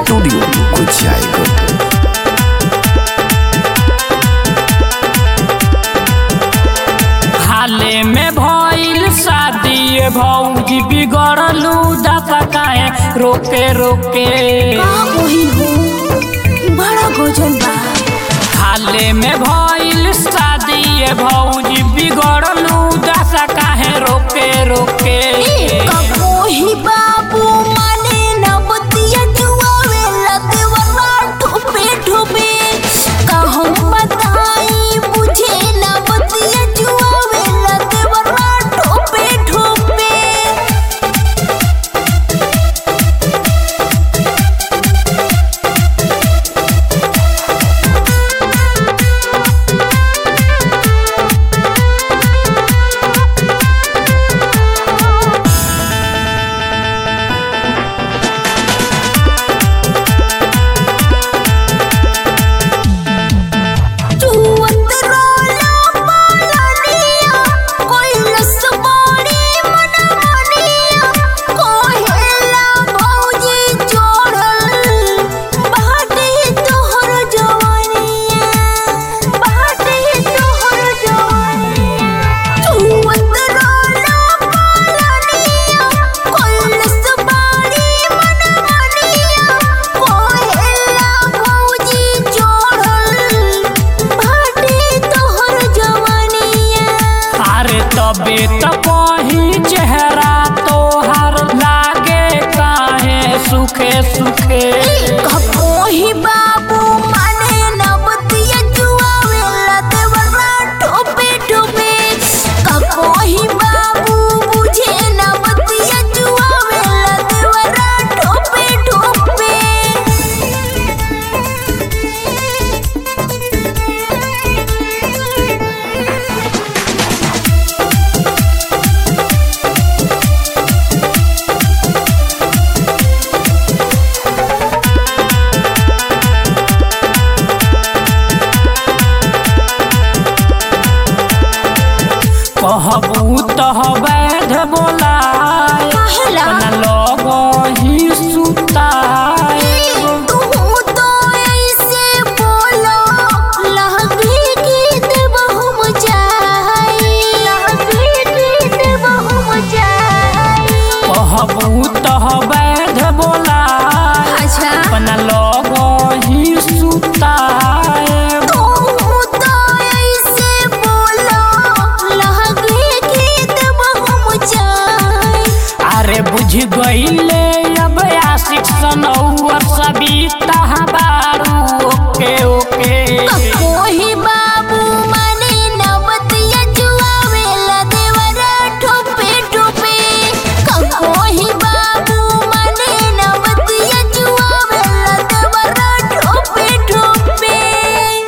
Studio Kuchaikot. हाले में भइल शादी भौजी बिगड़लू दाता काहे रोके रोके बड़ा गजल बा। हाले में भइल शादी भौजी बिगड़लू दाता काहे रोके रोके कबोही बाबू माने न बतिया जुआवे लदेवरा ठोपे ठोपे कहम बताई बुझे न बतिया जुआवे लदेवरा ठोपे ठोपे। तबे त कहीं चेहरा तोहर लागे काहे सुखे सुखे कबोही बाबू माने न बतिया जुआवे लदेवरा ठोपे ठोपे कबोही बाबू बुझे न बतिया जुआवे लदेवरा ठोपे ठोपे। कहबू तह वैध बोलाए अपना लोग ही सुताए तू तो ऐसे बोलो लहंगे की देबहु मचाई लहंगे की देबहु मचाई। कहबू तह वैध बोलाए अच्छा अपना लोग ही सुताए बुझ गईले अब आशिक सनौ